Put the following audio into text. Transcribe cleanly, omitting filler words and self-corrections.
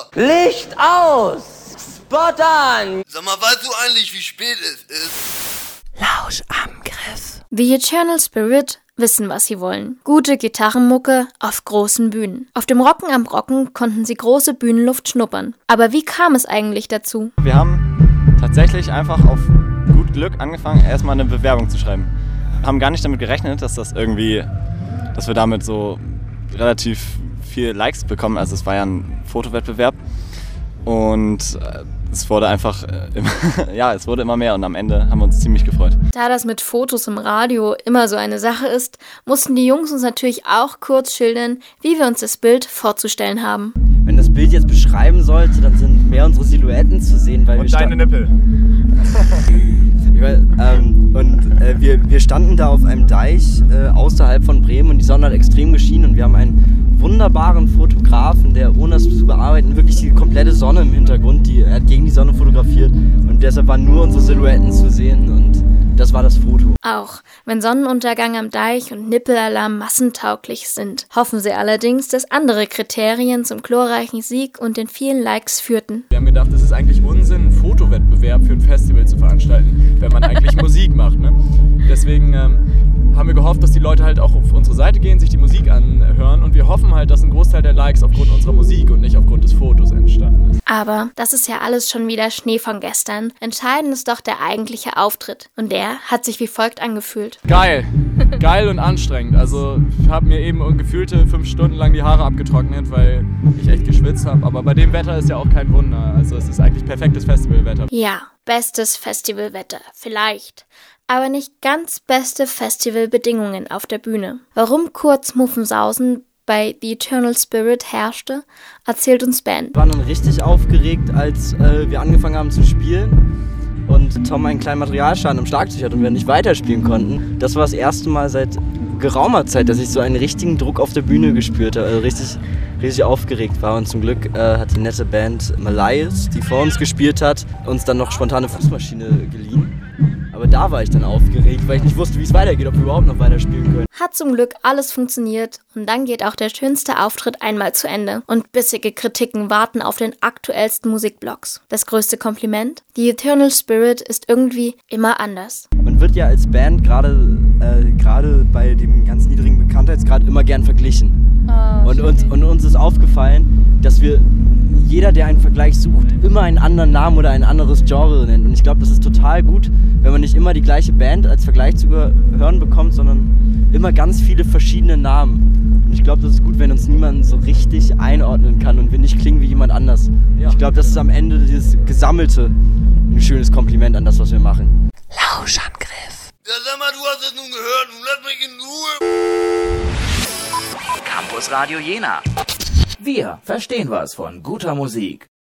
Licht aus! Spot an! Sag mal, weißt du eigentlich, wie spät es ist? Lauschangriff. The Eternal Spirit wissen, was sie wollen. Gute Gitarrenmucke auf großen Bühnen. Auf dem Rocken am Brocken konnten sie große Bühnenluft schnuppern. Aber wie kam es eigentlich dazu? Wir haben tatsächlich einfach auf gut Glück angefangen, erstmal eine Bewerbung zu schreiben. Wir haben gar nicht damit gerechnet, dass wir damit so relativ viel Likes bekommen. Also es war ja ein Fotowettbewerb und es wurde einfach, es wurde immer mehr und am Ende haben wir uns ziemlich gefreut. Da das mit Fotos im Radio immer so eine Sache ist, mussten die Jungs uns natürlich auch kurz schildern, wie wir uns das Bild vorzustellen haben. Wenn das Bild jetzt beschreiben sollte, dann sind mehr unsere Silhouetten zu sehen, weil Und deine Nippel. Wir standen da auf einem Deich außerhalb von Bremen und die Sonne hat extrem geschienen und wir haben einen wunderbaren Fotografen, der ohne es zu bearbeiten wirklich die komplette Sonne im Hintergrund, er hat gegen die Sonne fotografiert und deshalb waren nur unsere Silhouetten zu sehen und das war das Foto. Auch wenn Sonnenuntergang am Deich und Nippelalarm massentauglich sind, hoffen sie allerdings, dass andere Kriterien zum glorreichen Sieg und den vielen Likes führten. Wir haben gedacht, es ist eigentlich Unsinn, einen Fotowettbewerb für ein Festival zu veranstalten, wenn man eigentlich Musik macht. Ne? Deswegen haben wir gehofft, dass die Leute halt auch auf unsere Seite gehen, sich die Musik anhören und wir hoffen halt, dass ein Großteil der Likes aufgrund unserer Musik und nicht aufgrund des Fotos entstanden ist. Aber das ist ja alles schon wieder Schnee von gestern. Entscheidend ist doch der eigentliche Auftritt. Und der hat sich wie folgt angefühlt. Geil und anstrengend. Also ich habe mir eben gefühlte 5 Stunden lang die Haare abgetrocknet, weil ich echt geschwitzt habe. Aber bei dem Wetter ist ja auch kein Wunder. Also es ist eigentlich perfektes Festivalwetter. Ja, bestes Festivalwetter, vielleicht. Aber nicht ganz beste Festivalbedingungen auf der Bühne. Warum kurz Muffensausen bei The Eternal Spirit herrschte, erzählt uns Ben. Wir waren dann richtig aufgeregt, als wir angefangen haben zu spielen und Tom einen kleinen Materialschaden am Schlagzeug hat und wir nicht weiterspielen konnten. Das war das erste Mal seit geraumer Zeit, dass ich so einen richtigen Druck auf der Bühne gespürt habe, also richtig aufgeregt war. Und zum Glück hat die nette Band Malayas, die vor uns gespielt hat, uns dann noch spontan eine Fußmaschine geliehen. Aber da war ich dann aufgeregt, weil ich nicht wusste, wie es weitergeht, ob wir überhaupt noch weiterspielen können. Hat zum Glück alles funktioniert und dann geht auch der schönste Auftritt einmal zu Ende. Und bissige Kritiken warten auf den aktuellsten Musikblogs. Das größte Kompliment? The Eternal Spirit ist irgendwie immer anders. Man wird ja als Band gerade bei dem ganz niedrigen Bekanntheitsgrad immer gern verglichen. Und uns ist aufgefallen, dass jeder, der einen Vergleich sucht, immer einen anderen Namen oder ein anderes Genre nennt. Und ich glaube, das ist total gut, wenn man nicht immer die gleiche Band als Vergleich zu hören bekommt, sondern immer ganz viele verschiedene Namen. Und ich glaube, das ist gut, wenn uns niemand so richtig einordnen kann und wir nicht klingen wie jemand anders. Ja. Ich glaube, das ist am Ende dieses Gesammelte ein schönes Kompliment an das, was wir machen. Lauschangriff. Ja, sag mal, du hast es nun gehört, nun lass mich in Ruhe. Campus Radio Jena. Wir verstehen was von guter Musik.